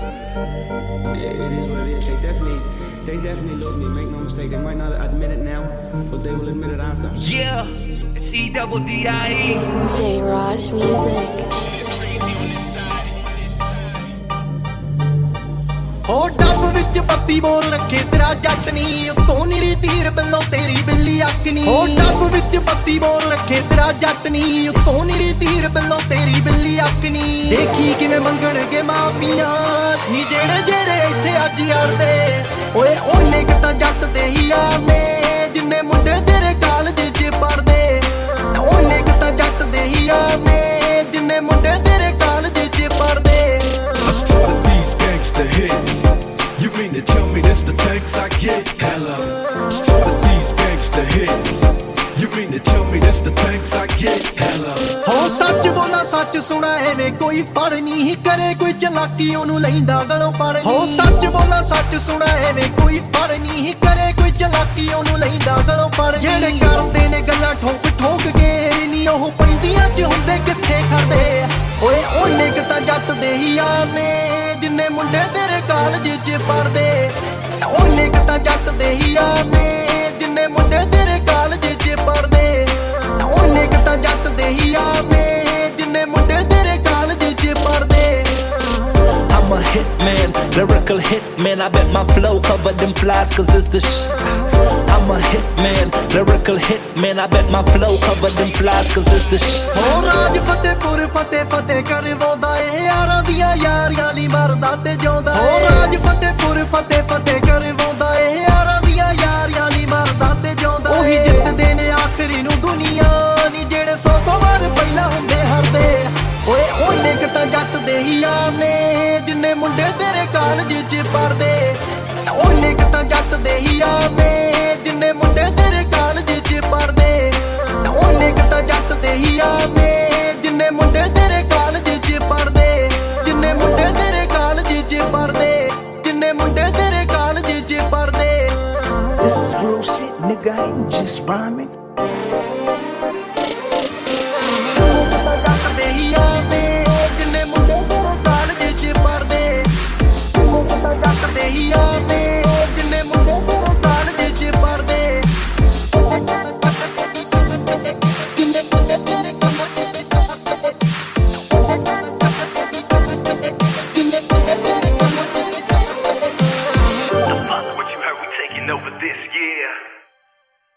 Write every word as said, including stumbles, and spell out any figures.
It is what it is. They definitely, they definitely love me. Make no mistake. They might not admit it now, but they will admit it after. Yeah, it's E double D I E. J Raj Music. ਹੋ ਡੱਬ ਵਿੱਚ ਬੱਤੀ ਬੋਲ ਰੱਖੇ ਤੇਰਾ ਜੱਟ ਨੀ ਉੱਤੋਂ ਨੀਰੀ ਤੀਰ ਬਿੱਲੋਂ ਤੇਰੀ ਬਿੱਲੀ ਅੱਖ ਨੀ ਹੋ ਡੱਬ ਵਿੱਚ ਬੱਤੀ ਬੋਲ ਰੱਖੇ ਤੇਰਾ ਜੱਟ ਨੀ ਉੱਤੋਂ ਨੀਰੀ ਤੀਰ ਬਿੱਲੋਂ ਤੇਰੀ ਬਿੱਲੀ ਅੱਖ ਨੀ ਦੇਖੀ ਕਿਵੇਂ ਮੰਗਣਗੇ ਮਾਫੀਆਂ ਨੀ ਜਿਹੜੇ ਜਿਹੜੇ ਇੱਥੇ ਅੱਜ ਯਾਰਦੇ ਓਏ ਉਹਨੇ ਕਿਤਾ ਜੱਟ ਦੇ ਹੀ ਯਾਰ ਨੇ ਜਿੰਨੇ ਮੁੰਡੇ ਤੇਰੇ ਕਾਲਜ 'ਚ ਪੜਦੇ ਉਹਨੇ ਕਿਤਾ ਜੱਟ ਦੇ ਹੀ ਯਾਰ ਨੇ ਜਿੰਨੇ ਮੁੰਡੇ ਤੇਰੇ ਕਾਲਜ 'ਚ ਪੜਦੇ The hits. You mean to tell me that's the thanks I get? Hello. Started these gangsta hits. You mean to tell me that's the thanks I get? Hello. ਹੋ ਸੱਚ ਬੋਲਾ ਸੱਚ ਸੁਣਾ ਐਵੇਂ ਕੋਈ ਫੜ ਨਹੀਂ ਕਰੇ ਕੋਈ ਚਲਾਕੀ ਉਹਨੂੰ ਲੈਂਦਾ ਗਲੋਂ ਪੜ ਹੋ ਸੱਚ ਬੋਲਾ ਸੱਚ ਸੁਣਾ ਐਵੇਂ ਕੋਈ ਫੜ ਨਹੀਂ ਕਰੇ ਕੋਈ ਚਲਾਕੀ ਉਹਨੂੰ ਲੈਂਦਾ ਗਲੋਂ ਪੜ ਜਿਹੜੇ ਕਰਦੇ ਨੇ ਗੱਲਾਂ ਠੋਕ ਠੋਕ ਕੇ ਨਹੀਂ ਉਹ ਪੈਂਦੀਆਂ 'ਚ ਹੁੰਦੇ ਕਿੱਥੇ ਖੜਦੇ ਓਏ ਉਹਨੇ ਕਿਤਾ ਜੱਟ ਦੇ ਹੀ ਯਾਰ ਨੇ ਜਿੰਨੇ ਮੁੰਡੇ ਤੇਰੇ ਕਾਲਜ 'ਚ ਪੜਦੇ ਉਹਨੇ ਕਿਤਾ ਜੱਟ ਦੇ ਹੀ ਯਾਰ ਨੇ ਜਿੰਨੇ ਮੁੰਡੇ ਤੇਰੇ ਕਾਲਜ 'ਚ ਪੜਦੇ ਉਹਨੇ ਕਿਤਾ ਜੱਟ ਦੇ ਹੀ ਯਾਰ ਨੇ ਜਿੰਨੇ ਮੁੰਡੇ ਤੇਰੇ ਕਾਲਜ 'ਚ ਪੜਦੇ I'm a hitman, lyrical hitman. I bet my flow covered them flies cause it's the sh. I'm a hitman, lyrical hitman. I bet my flow covered them flies cause it's the sh. ਹੋ ਰਾਜ ਫਤਿਹਪੁਰ ਫਤਿਹ ਫਤਿਹ ਕਰਵਾਉਂਦਾ ਏ ਯਾਰਾਂ ਦੀਆਂ ਯਾਰੀਆਂ ਲਈ ਮਰਦਾ ਤੇ ਜਿਉਂਦਾ ਹੋ ਰਾਜ ਫਤਿਹਪੁਰ ਫਤਿਹ ਫਤਿਹ ਕਰਵਾਉਂਦਾ ਏ ਯਾਰਾਂ ਦੀਆਂ ਯਾਰੀਆਂ ਲਈ ਮਰਦਾ ਤੇ ਜਿਉਂਦਾ ਉਹੀ ਜਿੱਤਦੇ ਨੇ ਆਖਰੀ ਨੂੰ ਦੁਨੀਆ ਨੀ ਜਿਹੜੇ ਸੌ ਸੌ ਵਾਰ ਪਹਿਲਾਂ ਹੁੰਦੇ ਹਰਦੇ ਓਏ ਉਹਨੇ ਕਿਤਾ ਜੱਟ ਦੇ ਹੀ ਯਾਰ ਨੇ ਜਿੰਨੇ ਮੁੰਡੇ ਤੇਰੇ ਕਾਲਜ 'ਚ ਪੜਦੇ ਉਹਨੇ ਕਿਤਾ ਜੱਟ ਦੇ ਹੀ ਯਾਰ ਨੇ ਜਿੰਨੇ ਮੁੰਡੇ ਤੇਰੇ ਕਾਲਜ 'ਚ ਪੜਦੇ ਉਹਨੇ ਕਿਤਾ ਜੱਟ ਦੇ ਹੀ ਯਾਰ ਨੇ ਜਿੰਨੇ ਮੁੰਡੇ ਤੇਰੇ ਕਾਲਜ 'ਚ ਪੜਦੇ ਜਿੰਨੇ ਮੁੰਡੇ ਤੇਰੇ ਕਾਲਜ 'ਚ ਪੜਦੇ ਜਿੰਨੇ ਮੁੰਡੇ ਤੇਰੇ ਕਾਲਜ 'ਚ ਪੜਦੇ This is real shit, nigga, I ain't just rhyming.